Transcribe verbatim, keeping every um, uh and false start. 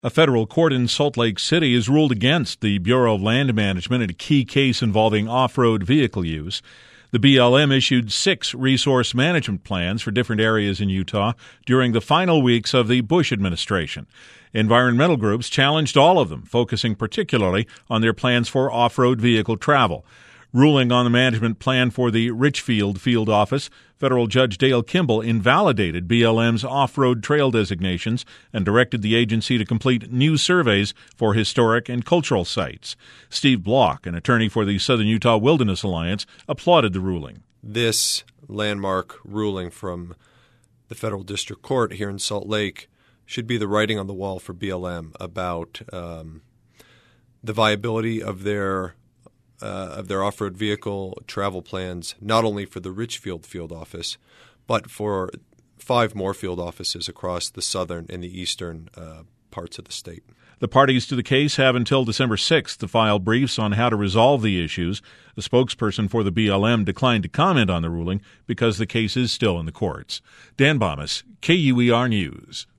A federal court in Salt Lake City has ruled against the Bureau of Land Management in a key case involving off-road vehicle use. The B L M issued six resource management plans for different areas in Utah during the final weeks of the Bush administration. Environmental groups challenged all of them, focusing particularly on their plans for off-road vehicle travel. Ruling on the management plan for the Richfield Field Office, Federal Judge Dale Kimball invalidated B L M's off-road trail designations and directed the agency to complete new surveys for historic and cultural sites. Steve Block, an attorney for the Southern Utah Wilderness Alliance, applauded the ruling. This landmark ruling from the Federal District Court here in Salt Lake should be the writing on the wall for B L M about um, the viability of their Uh, of their off-road vehicle travel plans, not only for the Richfield Field Office, but for five more field offices across the southern and the eastern uh, parts of the state. The parties to the case have until December sixth to file briefs on how to resolve the issues. A spokesperson for the B L M declined to comment on the ruling because the case is still in the courts. Dan Bomas, K U E R News.